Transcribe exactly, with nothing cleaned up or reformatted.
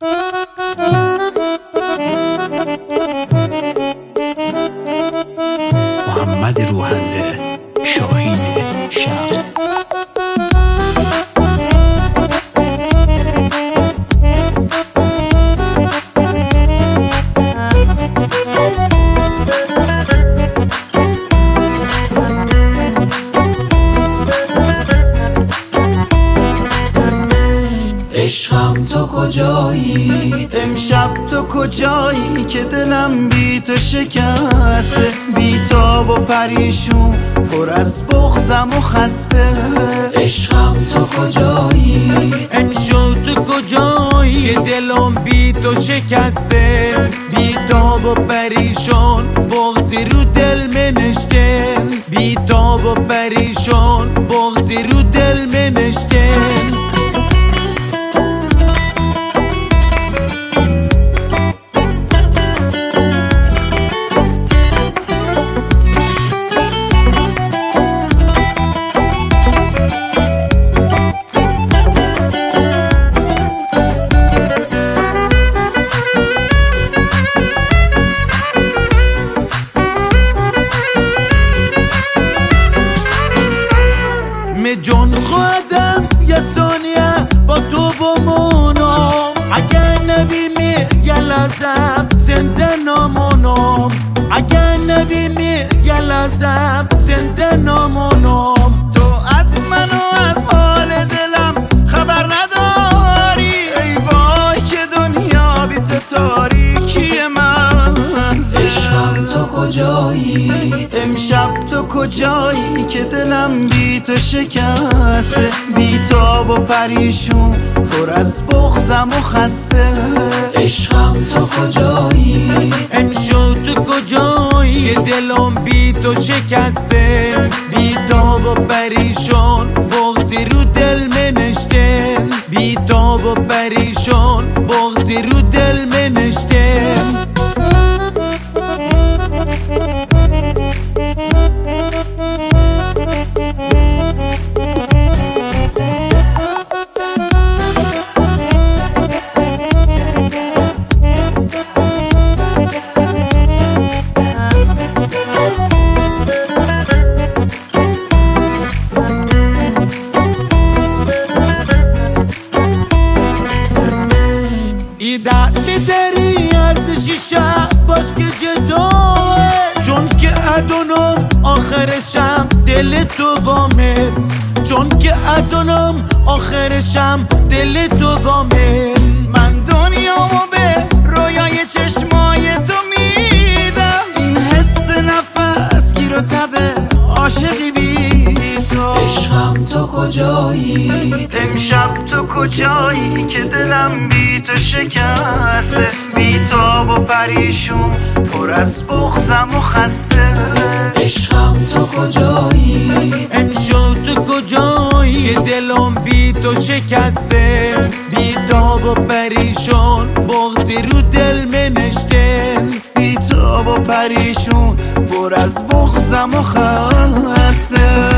محمد روحنده، شاهین شخص. عشقم تو کجایی؟ امشب تو کجایی که دلم بی تو شکسته، بی تاب و پریشون، پر از بغضم و خسته. عشقم تو کجایی؟ امشب تو کجایی که دلم بی تو شکسته، بی تاب و پریشون، بغضی رو دل منشته. بی تاب و پریشون، بغضی رو دل منشته. جون خودم یه ثانیه با تو بمونم، اگر نبینی یه لحظه زنده نمونم، اگر نبینی یه لحظه زنده نمونم. تو از من و از حال دلم خبر نداری، ای وای که دنیا بی تو تاریکی من. عشقم تو کجایی؟ امشب تو کجایی که دلم بی تو شکسته، بی تاب و پریشون، پر از بغضم و خسته. عشقم تو کجایی؟ امشب تو کجایی دلم بی تو شکسته، بی تاب و پریشون، بغضی رو دل منشته. بی تاب و پریشون، بغضی رو دل منشته. ایدت میداری ارزشی شب باش که جدوه، چون که ادونم آخرشم دل تو وامه، چون که ادونم آخرشم دل تو وامه. من دنیامو به رویای چشمای تو میدم، این حس نفس گیر و تبه عاشقی بی تو. عشقم تو کجایی؟ امشب تو کجایی که دلم بی تو شکسته، بی تاب و پریشون، پر از بغضم و خسته. عشقم تو کجایی؟ امشب تو کجایی دلم بی تو شکسته، بی تاب و پریشون، بغضی رو دل منشته. بی تاب و پریشون، پر از بغضم و خسته.